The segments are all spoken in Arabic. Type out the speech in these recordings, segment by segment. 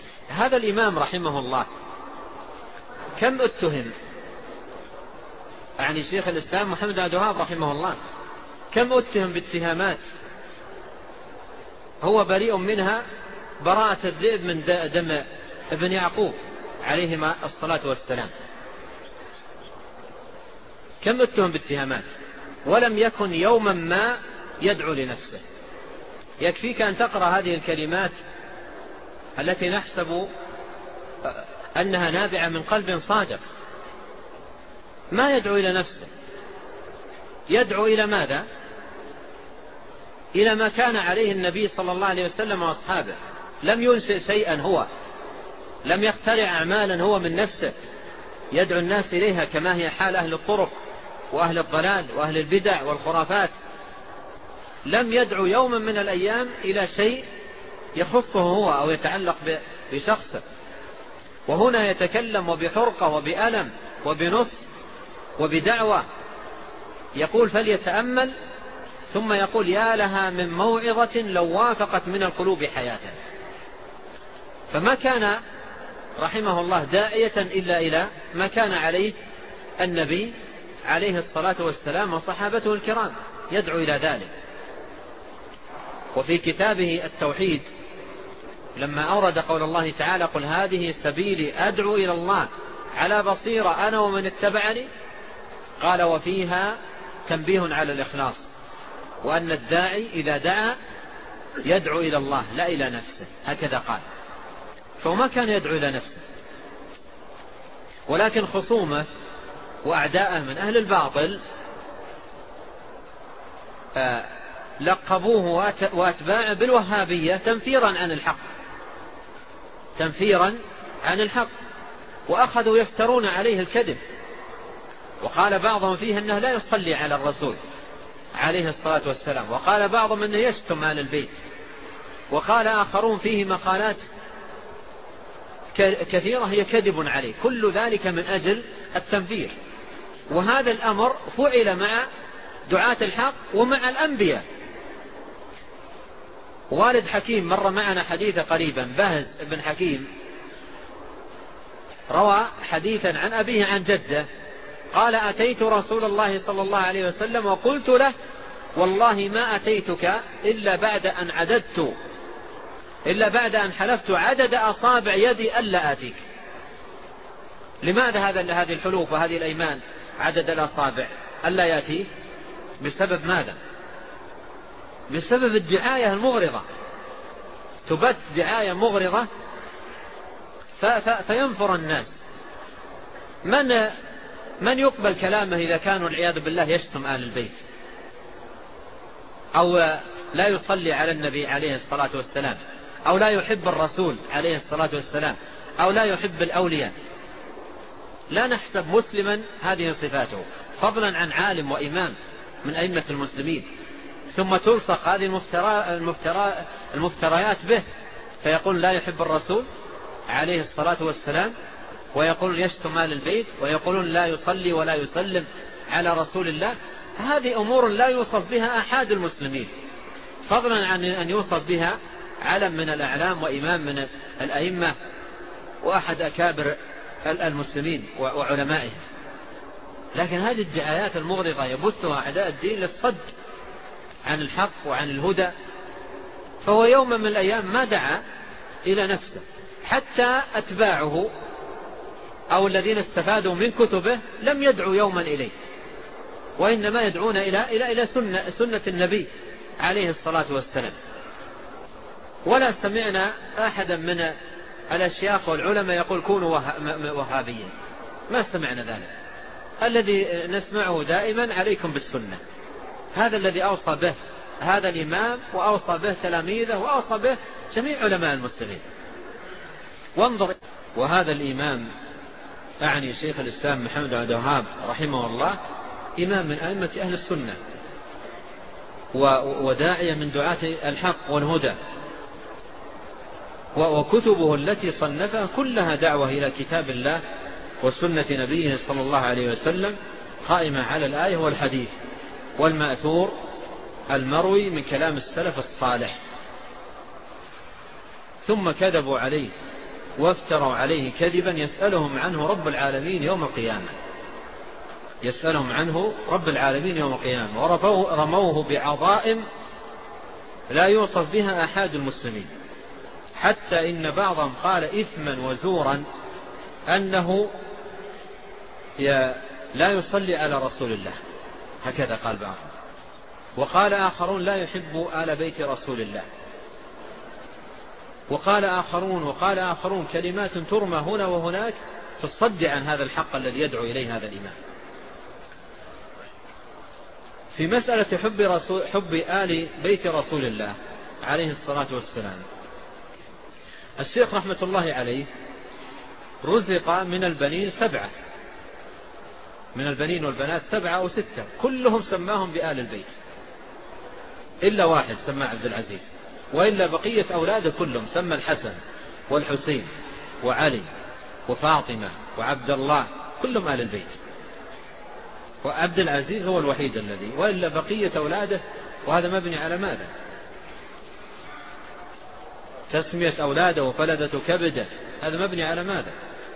هذا الإمام رحمه الله كم اتهم، يعني شيخ الإسلام محمد بن عبد الوهاب رحمه الله كم اتهم باتهامات هو بريء منها براءة الذئب من دم ابن يعقوب عليهما الصلاة والسلام. كم اتهم باتهامات ولم يكن يوما ما يدعو لنفسه. يكفيك أن تقرأ هذه الكلمات التي نحسب أنها نابعة من قلب صادق. ما يدعو إلى نفسه، يدعو إلى ماذا؟ إلى ما كان عليه النبي صلى الله عليه وسلم وأصحابه. لم ينشئ شيئا هو، لم يخترع أعمالا هو من نفسه يدعو الناس إليها كما هي حال أهل الطرق وأهل الضلال وأهل البدع والخرافات. لم يدعو يوما من الأيام إلى شيء يخصه هو أو يتعلق بشخصه. وهنا يتكلم وبحرقة وبألم وبنص وبدعوة. يقول فليتأمل، ثم يقول يا لها من موعظة لو وافقت من القلوب حياة. فما كان رحمه الله داعية إلا إلى ما كان عليه النبي عليه الصلاة والسلام وصحابته الكرام، يدعو إلى ذلك. وفي كتابه التوحيد لما أورد قول الله تعالى قل هذه سبيلي أدعو إلى الله على بصيرة أنا ومن اتبعني، قال وفيها تنبيه على الإخلاص، وأن الداعي إذا دعا يدعو إلى الله لا إلى نفسه، هكذا قال. فما كان يدعو إلى نفسه، ولكن خصومه وأعداءه من أهل الباطل لقبوه وأتباعه بالوهابية تنفيرا عن الحق، تنفيرا عن الحق، وأخذوا يفترون عليه الكذب. وقال بعضهم فيه أنه لا يصلي على الرسول عليه الصلاة والسلام، وقال بعضهم أنه يشتم آل البيت، وقال آخرون فيه مقالات كثيرة هي كذب عليه. كل ذلك من أجل التنفير. وهذا الأمر فعل مع دعاة الحق ومع الأنبياء. والد حكيم مر معنا حديث قريبا، بهز بن حكيم روى حديثا عن أبيه عن جده قال أتيت رسول الله صلى الله عليه وسلم وقلت له والله ما أتيتك إلا بعد أن حلفت عدد أصابع يدي ألا آتيك. لماذا هذه الحلوف وهذه الأيمان عدد الأصابع ألا يأتي؟ بسبب ماذا؟ بسبب الدعاية المغرضة، تبث دعاية مغرضة فينفر الناس. من يقبل كلامه إذا كانوا العياذ بالله يشتم آل البيت أو لا يصلي على النبي عليه الصلاة والسلام أو لا يحب الرسول عليه الصلاة والسلام أو لا يحب الأولياء؟ لا نحسب مسلما هذه صفاته، فضلا عن عالم وإمام من أئمة المسلمين، ثم تلصق هذه المفتريات به، فيقول لا يحب الرسول عليه الصلاة والسلام، ويقول يشتم آل البيت، ويقولون لا يصلي ولا يسلم على رسول الله. هذه أمور لا يوصف بها أحد المسلمين، فضلا عن أن يوصف بها علم من الأعلام وإمام من الأئمة وأحد أكابر المسلمين وعلمائهم. لكن هذه الدعايات المغرضة يبثها أعداء الدين للصد عن الحق وعن الهدى. فهو يوم من الأيام ما دعا إلى نفسه، حتى أتباعه أو الذين استفادوا من كتبه لم يدعوا يوما إليه، وإنما يدعون إلى سنة النبي عليه الصلاة والسلام. ولا سمعنا أحدا من الأشياخ والعلماء يقول كونوا وهابيين، ما سمعنا ذلك. الذي نسمعه دائما عليكم بالسنة، هذا الذي أوصى به هذا الإمام وأوصى به تلاميذه وأوصى به جميع علماء المسلمين. وانظر، وهذا الإمام أعني شيخ الإسلام محمد بن عبد الوهاب رحمه الله إمام من أئمة أهل السنة وداعية من دعاة الحق والهدى، وكتبه التي صنفها كلها دعوة إلى كتاب الله وسنة نبيه صلى الله عليه وسلم، قائمة على الآية والحديث والمأثور المروي من كلام السلف الصالح. ثم كذبوا عليه وافتروا عليه كذبا يسألهم عنه رب العالمين يوم القيامة. يسألهم عنه رب العالمين يوم القيامة. ورموه بعظائم لا يوصف بها أحد المسلمين، حتى إن بعضهم قال إثما وزورا أنه لا يصلي على رسول الله، هكذا قال بعضهم. وقال آخرون لا يحب آل بيت رسول الله. وقال آخرون كلمات ترمى هنا وهناك في الصد عن هذا الحق الذي يدعو إليه هذا الإمام. في مسألة حب آل بيت رسول الله عليه الصلاة والسلام، الشيخ رحمة الله عليه رزق من البنين 7، من البنين والبنات 7 أو 6، كلهم سماهم بآل البيت إلا واحد سمى عبد العزيز، وإلا بقية أولاده كلهم سمى الحسن والحسين وعلي وفاطمة وعبد الله، كلهم آل البيت. وعبد العزيز هو الوحيد الذي، وإلا بقية أولاده. وهذا مبني على ماذا؟ تسمية أولاده وفلدة كبده، هذا مبني على ماذا؟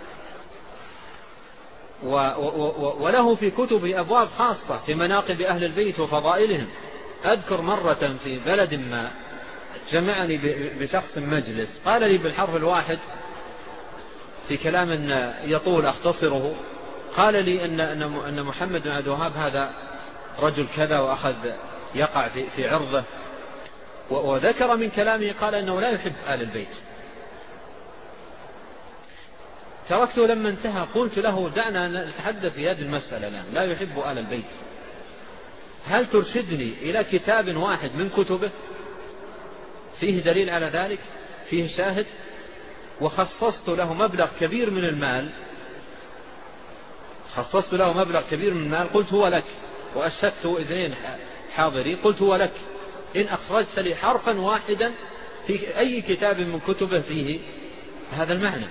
وله في كتبه أبواب خاصة في مناقب أهل البيت وفضائلهم. أذكر مرة في بلد ما جمعني بشخص مجلس، قال لي بالحرف الواحد في كلام يطول أختصره، قال لي أن محمد بن عبد الوهاب هذا رجل كذا وأخذ يقع في عرضه، وذكر من كلامه قال أنه لا يحب آل البيت. تركته لما انتهى، قلت له دعنا نتحدث في هذه المسألة الآن، لا يحب آل البيت، هل ترشدني إلى كتاب واحد من كتبه فيه دليل على ذلك، فيه شاهد؟ وخصصت له مبلغ كبير من المال، قلت هو لك، وأشهدته 2 حاضرين، قلت هو لك إن أخرجت لي حرفا واحدا في أي كتاب من كتبه فيه هذا المعنى.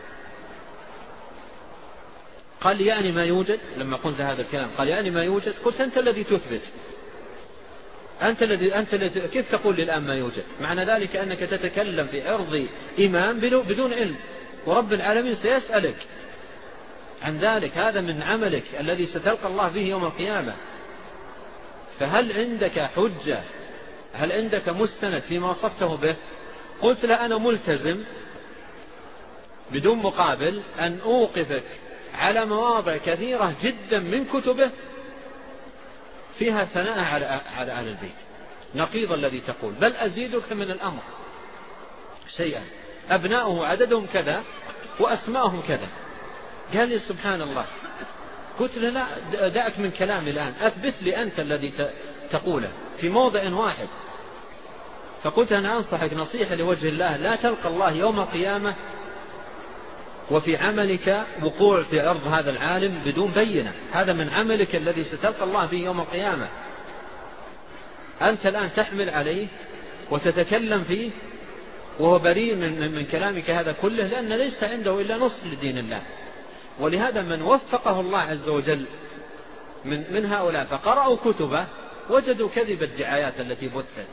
قال لي يعني ما يوجد. لما قلت هذا الكلام قال يعني ما يوجد. قلت أنت الذي تثبت، أنت الذي كيف تقول لي الآن ما يوجد؟ معنى ذلك أنك تتكلم في عرض إمام بدون علم، ورب العالمين سيسألك عن ذلك، هذا من عملك الذي ستلقى الله به يوم القيامة. فهل عندك حجة؟ هل عندك مستند فيما وصفته به؟ قلت لا، أنا ملتزم بدون مقابل أن أوقفك على مواضع كثيرة جدا من كتبه فيها ثناء على أهل البيت نقيض الذي تقول، بل أزيدك من الأمر شيئا، أبناؤه عددهم كذا وأسماءهم كذا. قال لي سبحان الله. قلت له لا، دعك من كلامي الآن، أثبت لي أنت الذي تقوله في موضع واحد. فقلت أنا أنصحك نصيحة لوجه الله، لا تلقى الله يوم القيامة وفي عملك وقوع في عرض هذا العالم بدون بينة، هذا من عملك الذي ستلقى الله به يوم القيامة. أنت الآن تحمل عليه وتتكلم فيه وهو بريء من كلامك هذا كله، لأن ليس عنده إلا نصف لدين الله. ولهذا من وفقه الله عز وجل من هؤلاء فقرأوا كتبه وجدوا كذب الدعايات التي بثت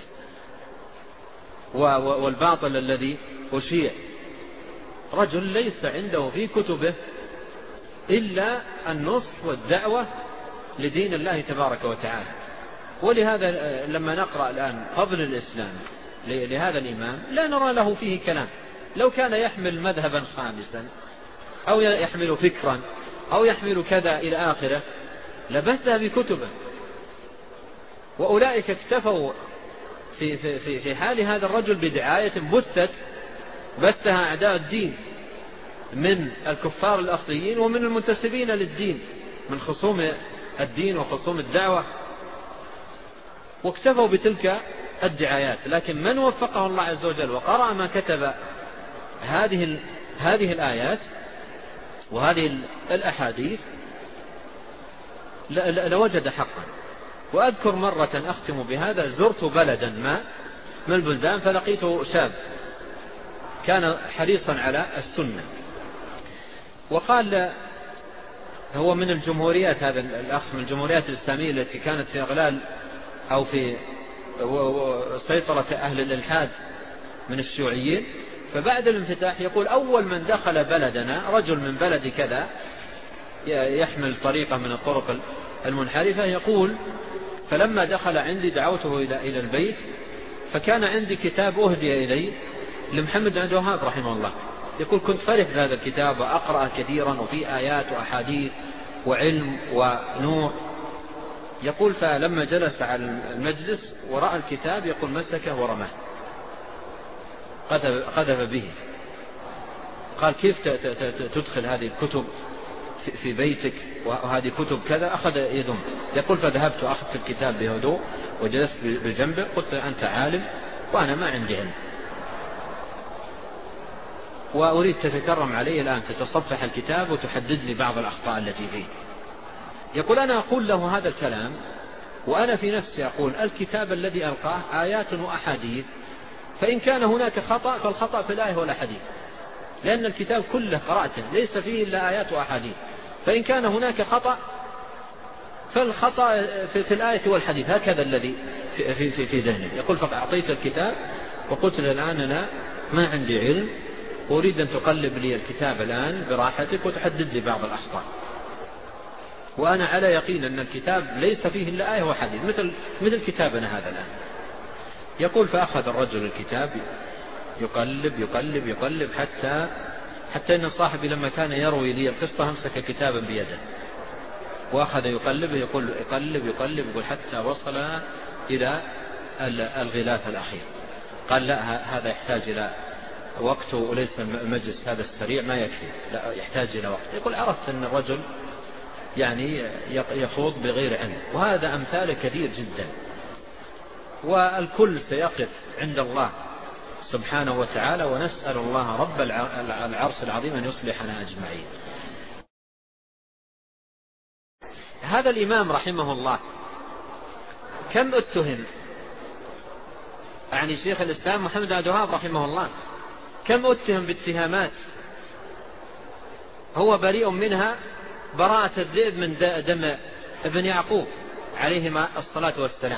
والباطل الذي أشيع. رجل ليس عنده في كتبه إلا النصح والدعوة لدين الله تبارك وتعالى. ولهذا لما نقرأ الآن فضل الإسلام لهذا الإمام لا نرى له فيه كلام. لو كان يحمل مذهبا خامسا أو يحمل فكرا أو يحمل كذا إلى آخره لبثها بكتبه. وأولئك اكتفوا في حال هذا الرجل بدعاية بثها أعداء الدين من الكفار الأصليين ومن المنتسبين للدين من خصوم الدين وخصوم الدعوة، واكتفوا بتلك الدعايات. لكن من وفقه الله عز وجل وقرأ ما كتب هذه الآيات وهذه الأحاديث لوجد حقا. وأذكر مرة أختم بهذا، زرت بلدا ما من البلدان فلقيت شاب كان حريصا على السنة، وقال هو من الجمهوريات، هذا الأخ من الجمهوريات الإسلامية التي كانت في إغلال أو في سيطرة أهل الإلحاد من الشيوعيين، فبعد الانفتاح يقول أول من دخل بلدنا رجل من بلد كذا يحمل طريقة من الطرق المنحرفة، يقول فلما دخل عندي دعوته إلى البيت، فكان عندي كتاب أهدي إلي لمحمد بن عبد الوهاب رحمه الله. يقول كنت فرح بهذا الكتاب وأقرأ كثيرا وفي آيات وأحاديث وعلم ونور. يقول فلما جلس على المجلس ورأى الكتاب يقول مسكه ورماه، قذف به. قال كيف تدخل هذه الكتب في بيتك وهذه كتب كذا؟ أخذ يدم. يقول فذهبت وأخذت الكتاب بهدوء وجلست بجنبه، قلت أنت عالم وأنا ما عندي علم وأريد تتكرم علي الآن، تتصفح الكتاب وتحدد لي بعض الأخطاء التي فيه. يقول أنا أقول له هذا الكلام وأنا في نفسي أقول الكتاب الذي ألقاه آيات وأحاديث، فإن كان هناك خطأ فالخطأ في الآية والأحاديث، لأن الكتاب كله قرأته ليس فيه إلا آيات وأحاديث، فإن كان هناك خطأ فالخطأ في الآية والحديث، هكذا الذي في ذهني. يقول فأعطيت الكتاب وقلت له الآن أنا ما عندي علم، أريد أن تقلب لي الكتاب الآن براحتك وتحدد لي بعض الأخطاء، وأنا على يقين أن الكتاب ليس فيه إلا آية وحديث مثل كتابنا هذا الآن. يقول فأخذ الرجل الكتاب يقلب يقلب يقلب حتى أن صاحبي لما كان يروي لي القصة همسك كتابا بيده وأخذ يقلبه، يقول يقلب يقلب يقول حتى وصل إلى الغلاف الأخير. قال لا هذا يحتاج إلى وقت وليس المجلس هذا السريع ما يكفي، لا يحتاج إلى وقت. يقول عرفت أن الرجل يعني يخوض بغير علم، وهذا أمثال كثير جدا، والكل سيقف عند الله سبحانه وتعالى، ونسأل الله رب العرش العظيم أن يصلحنا أجمعين. هذا الإمام رحمه الله كم اتهم، يعني شيخ الإسلام محمد بن عبد الوهاب رحمه الله كم اتهم باتهامات هو بريء منها براءة الذئب من دم ابن يعقوب عليهما الصلاة والسلام.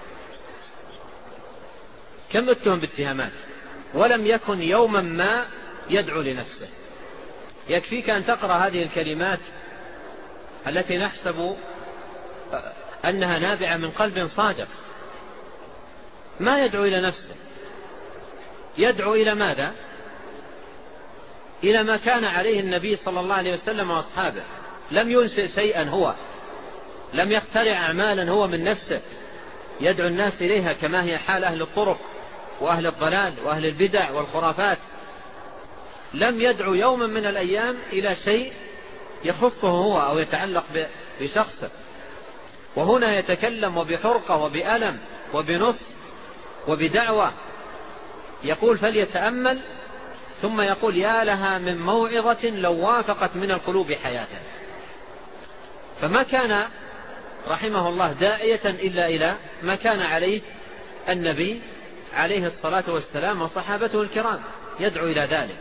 كم اتهم باتهامات ولم يكن يوما ما يدعو لنفسه. يكفيك أن تقرأ هذه الكلمات التي نحسب أنها نابعة من قلب صادق، ما يدعو إلى نفسه، يدعو إلى ماذا؟ إلى ما كان عليه النبي صلى الله عليه وسلم وأصحابه. لم ينشئ شيئا، هو لم يخترع أعمالا هو من نفسه يدعو الناس إليها كما هي حال أهل الطرق وأهل الضلال وأهل البدع والخرافات. لم يدعو يوما من الأيام إلى شيء يخصه هو أو يتعلق بشخصه، وهنا يتكلم وبحرقة وبألم وبنص وبدعوة. يقول فليتأمل، ثم يقول يا لها من موعظة لو وافقت من القلوب حياة. فما كان رحمه الله داعية إلا إلى ما كان عليه النبي عليه الصلاة والسلام وصحابته الكرام، يدعو إلى ذلك.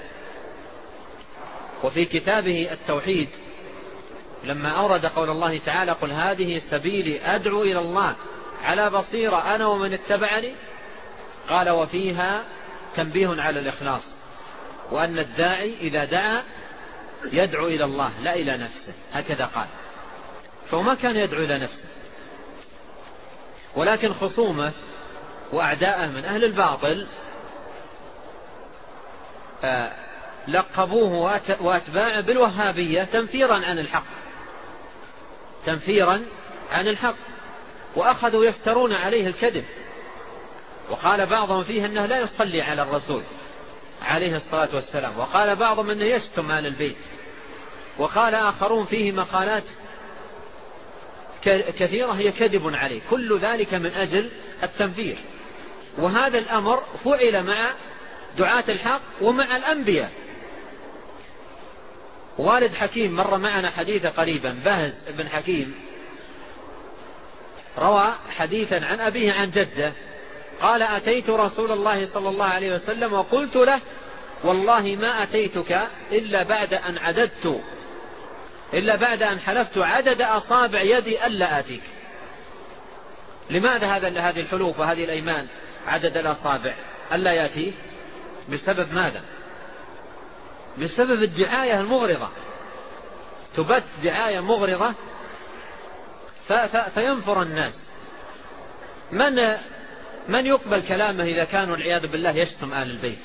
وفي كتابه التوحيد لما أورد قول الله تعالى قل هذه سبيلي أدعو إلى الله على بصيرة أنا ومن اتبعني، قال وفيها تنبيه على الإخلاص، وأن الداعي إذا دعا يدعو إلى الله لا إلى نفسه، هكذا قال. فما كان يدعو إلى نفسه، ولكن خصومه وأعداءه من أهل الباطل لقبوه وأتباعه بالوهابية تنفيرا عن الحق، تنفيرا عن الحق، وأخذوا يفترون عليه الكذب. وقال بعضهم فيه أنه لا يصلي على الرسول عليه الصلاة والسلام، وقال بعضهم أنه يشتم آل البيت، وقال آخرون فيه مقالات كثيرة هي كذب عليه. كل ذلك من أجل التنفير. وهذا الأمر فعل مع دعاة الحق ومع الأنبياء. والد حكيم مر معنا حديثا قريبا، بهز بن حكيم روى حديثا عن أبيه عن جده قال أتيت رسول الله صلى الله عليه وسلم وقلت له والله ما أتيتك إلا بعد أن حلفت عدد أصابع يدي ألا آتيك. لماذا هذه الحلوف وهذه الأيمان عدد الأصابع ألا يأتي؟ بسبب ماذا؟ بسبب الدعاية المغرضة، تبث دعاية مغرضة فينفر الناس. من يقبل كلامه إذا كانوا والعياذ بالله يشتم آل البيت،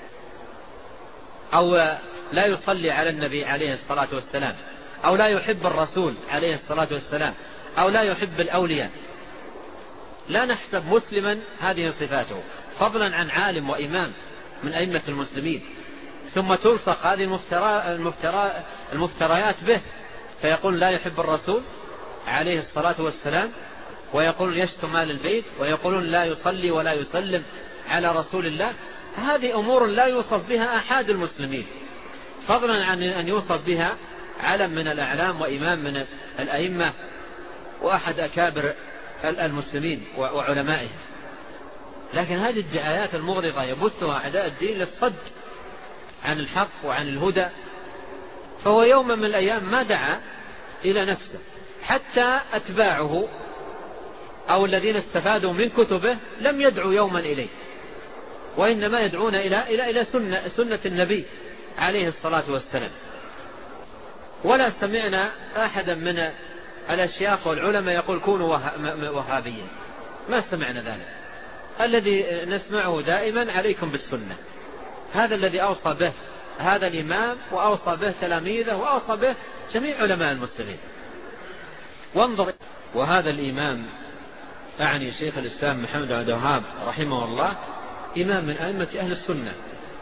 أو لا يصلي على النبي عليه الصلاة والسلام، أو لا يحب الرسول عليه الصلاة والسلام، أو لا يحب الأولياء؟ لا نحسب مسلما هذه صفاته، فضلا عن عالم وإمام من أئمة المسلمين، ثم تلصق هذه المفتريات به، فيقول لا يحب الرسول عليه الصلاة والسلام، ويقولون يشتم آل البيت، ويقولون لا يصلي ولا يسلم على رسول الله. هذه أمور لا يوصف بها أحد المسلمين، فضلا عن أن يوصف بها علم من الأعلام وإمام من الأئمة وأحد أكابر المسلمين وعلمائهم. لكن هذه الدعايات المغرضة يبثها أعداء الدين للصد عن الحق وعن الهدى. فهو يوم من الأيام ما دعا إلى نفسه، حتى أتباعه أو الذين استفادوا من كتبه لم يدعوا يوما إليه، وإنما يدعون إلى سنة النبي عليه الصلاة والسلام. ولا سمعنا أحدا من الأشياخ والعلماء يقول كونوا وهابيين، ما سمعنا ذلك. الذي نسمعه دائما عليكم بالسنة، هذا الذي أوصى به هذا الإمام، وأوصى به تلاميذه، وأوصى به جميع علماء المسلمين. وانظر، وهذا الإمام أعني شيخ الإسلام محمد بن عبد الوهاب رحمه الله، إمام من أئمة أهل السنة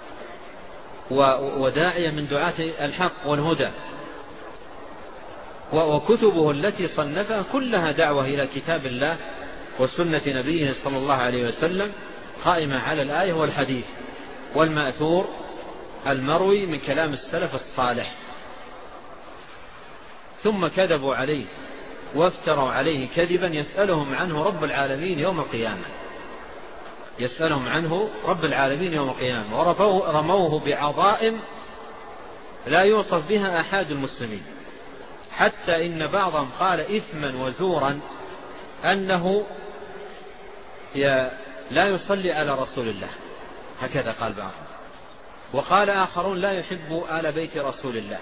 وداعية من دعاة الحق والهدى، وكتبه التي صنفها كلها دعوة إلى كتاب الله وسنة نبيه صلى الله عليه وسلم، قائمة على الآية والحديث والمأثور المروي من كلام السلف الصالح. ثم كذبوا عليه وافتروا عليه كذبا يسألهم عنه رب العالمين يوم القيامة، يسألهم عنه رب العالمين يوم القيامة، ورموه بعظائم لا يوصف بها أحد المسلمين، حتى إن بعضهم قال إثما وزورا أنه لا يصلي على رسول الله، هكذا قال بعضهم. وقال آخرون لا يحب آل بيت رسول الله،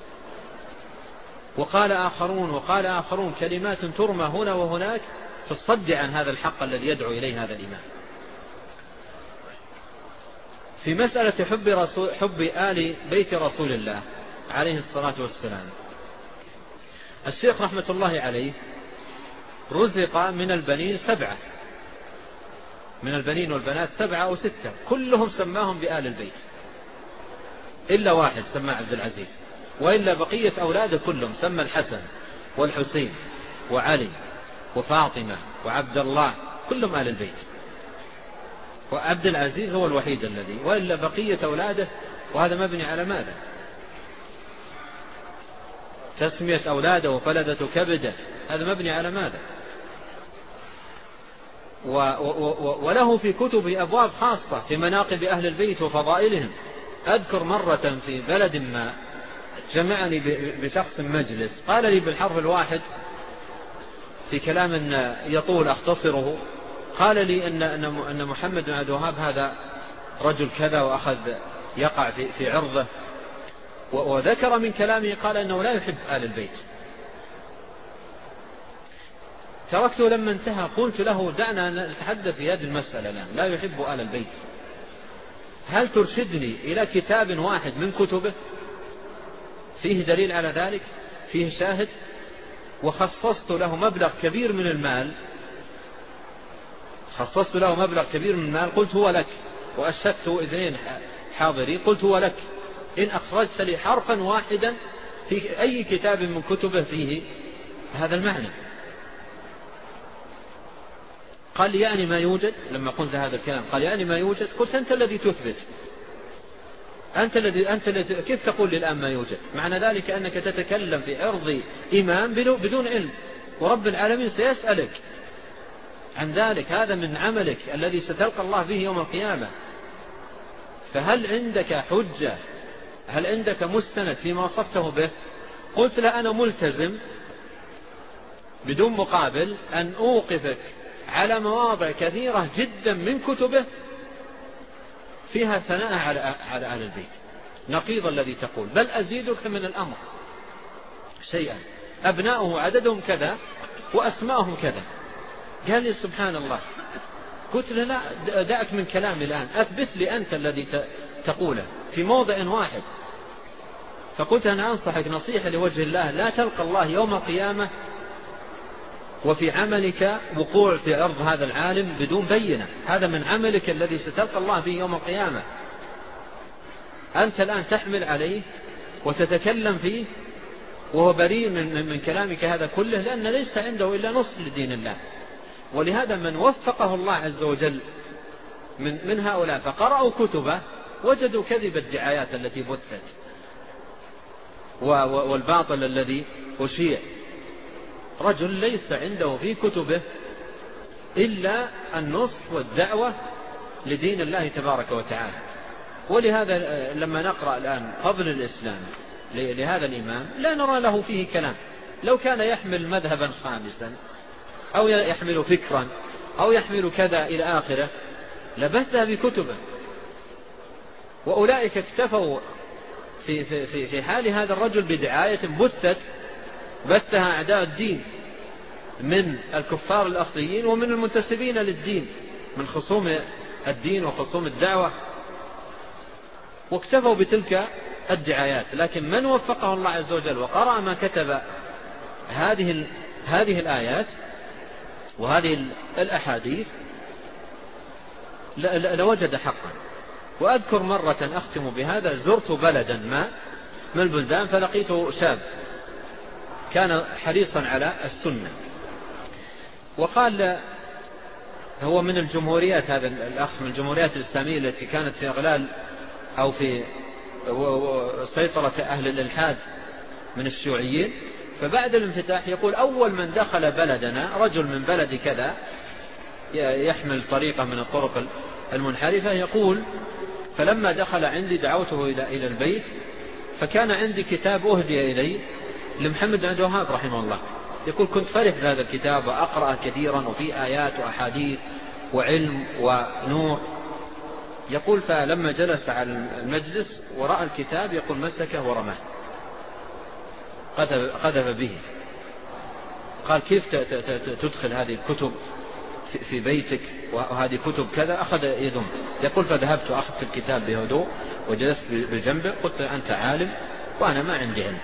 وقال آخرون كلمات ترمى هنا وهناك في الصد عن هذا الحق الذي يدعو إليه هذا الإمام. في مسألة حب آل بيت رسول الله عليه الصلاة والسلام، الشيخ رحمة الله عليه رزق من البنين 7، من البنين والبنات 7 أو 6، كلهم سماهم بآل البيت إلا واحد سماه عبد العزيز، وإلا بقية أولاده كلهم سمى الحسن والحسين وعلي وفاطمة وعبد الله، كلهم آل البيت، وعبد العزيز هو الوحيد الذي، وإلا بقية أولاده. وهذا مبني على ماذا؟ تسمية أولاده وفلدة كبده، هذا مبني على ماذا؟ وله في كتبه أبواب خاصة في مناقب أهل البيت وفضائلهم. أذكر مرة في بلد ما جمعني بشخص مجلس، قال لي بالحرف الواحد في كلام يطول أختصره، قال لي أن محمد بن عبد الوهاب هذا رجل كذا، وأخذ يقع في عرضه، وذكر من كلامه قال أنه لا يحب آل البيت. تركته لما انتهى، قلت له دعنا نتحدث في هذه المسألة الآن، لا يحب آل البيت، هل ترشدني إلى كتاب واحد من كتبه فيه دليل على ذلك، فيه شاهد؟ وخصصت له مبلغ كبير من المال، قلت هو لك، وأشهدت إذنين حاضري، قلت هو لك إن أخرجت لي حرفا واحدا في أي كتاب من كتبه فيه هذا المعنى. قال لي يعني ما يوجد. لما قلت هذا الكلام قال يعني ما يوجد. قلت أنت الذي تثبت، أنت الذي كيف تقول لي الآن ما يوجد؟ معنى ذلك أنك تتكلم في عرض إمام بدون علم، ورب العالمين سيسألك عن ذلك، هذا من عملك الذي ستلقى الله به يوم القيامة. فهل عندك حجة؟ هل عندك مستند فيما وصفته به؟ قلت لا، أنا ملتزم بدون مقابل أن أوقفك على مواضع كثيرة جدا من كتبه فيها ثناء على أهل البيت، نقيض الذي تقول، بل أزيدك من الأمر شيئا، أبناؤه عددهم كذا وأسماءهم كذا. قال لي سبحان الله. قلت له لا، دعك من كلامي الآن، أثبت لي أنت الذي تقوله في موضع واحد. فقلت أنا أنصحك نصيحة لوجه الله، لا تلقى الله يوم القيامة وفي عملك وقوع في عرض هذا العالم بدون بينة. هذا من عملك الذي ستلقى الله به يوم القيامة. أنت الآن تحمل عليه وتتكلم فيه وهو بريء من كلامك هذا كله، لأن ليس عنده إلا نصف لدين الله. ولهذا من وفقه الله عز وجل من هؤلاء فقرأوا كتبه وجدوا كذب الدعايات التي بثت والباطل الذي أشيع. رجل ليس عنده في كتبه إلا النصح والدعوة لدين الله تبارك وتعالى. ولهذا لما نقرأ الآن فضل الإسلام لهذا الإمام لا نرى له فيه كلام. لو كان يحمل مذهبا خامسا أو يحمل فكرا أو يحمل كذا إلى آخره لبثها بكتبه. وأولئك اكتفوا في حال هذا الرجل بدعاية بثها أعداء الدين من الكفار الأصليين ومن المنتسبين للدين من خصوم الدين وخصوم الدعوة، واكتفوا بتلك الدعايات. لكن من وفقه الله عز وجل وقرأ ما كتب هذه الآيات وهذه الأحاديث لوجد حقا. وأذكر مرة أختم بهذا، زرت بلدا ما من البلدان فلقيت شاب كان حريصا على السنة، وقال هو من الجمهوريات، هذا الأخ من الجمهوريات الإسلامية التي كانت في إغلال أو في سيطرة أهل الإلحاد من الشيوعيين. فبعد الانفتاح يقول أول من دخل بلدنا رجل من بلد كذا يحمل طريقة من الطرق المنحرفة، يقول فلما دخل عندي دعوته إلى البيت فكان عندي كتاب أهدي إلي لمحمد بن عبد الوهاب رحمه الله. يقول كنت فرح بهذا الكتاب وأقرأ كثيرا وفي آيات وأحاديث وعلم ونور. يقول فلما جلس على المجلس ورأى الكتاب يقول مسكه ورماه، قذف به. قال كيف تدخل هذه الكتب في بيتك وهذه كتب كذا؟ أخذ يدم. يقول فذهبت وأخذت الكتاب بهدوء وجلست بجنبه، قلت أنت عالم وأنا ما عندي علم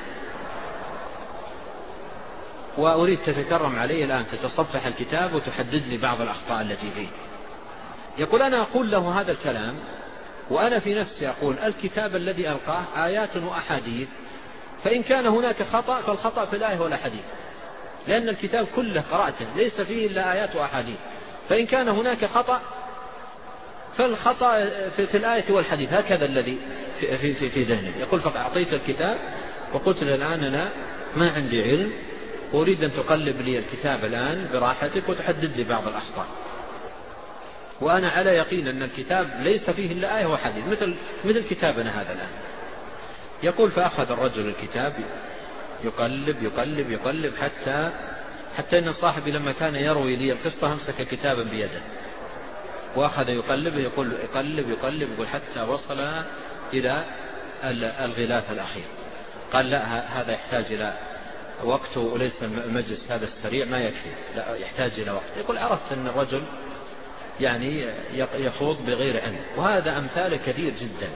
وأريد تتكرم علي الآن تتصفح الكتاب وتحدد لي بعض الأخطاء التي فيه. يقول أنا أقول له هذا الكلام وأنا في نفسي أقول الكتاب الذي ألقاه آيات وأحاديث، فإن كان هناك خطأ فالخطأ في الآية والأحاديث، لأن الكتاب كله قرأته ليس فيه إلا آيات وأحاديث. فإن كان هناك خطأ فالخطأ في الآية والحديث، هكذا الذي في ذهني. يقول فأعطيت الكتاب وقلت له الآن أنا ما عندي علم، أريد أن تقلب لي الكتاب الآن براحتك وتحدد لي بعض الأخطاء، وأنا على يقين أن الكتاب ليس فيه إلا آية وحديث مثل كتابنا هذا الآن. يقول فأخذ الرجل الكتاب يقلب يقلب يقلب حتى إن صاحبي لما كان يروي لي القصة همسك كتابا بيده وأخذ يقلب يقول يقلب يقلب يقول حتى وصل إلى الغلاف الأخير. قال لا، هذا يحتاج إلى وقت وليس المجلس هذا السريع ما يكفي، لا يحتاج إلى وقت. يقول عرفت أن الرجل يعني يخوض بغير علم. وهذا أمثال كثير جدا،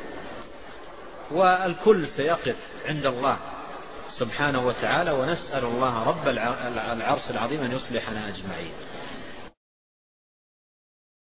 والكل سيقف عند الله سبحانه وتعالى، ونسأل الله رب العرش العظيم أن يصلحنا أجمعين.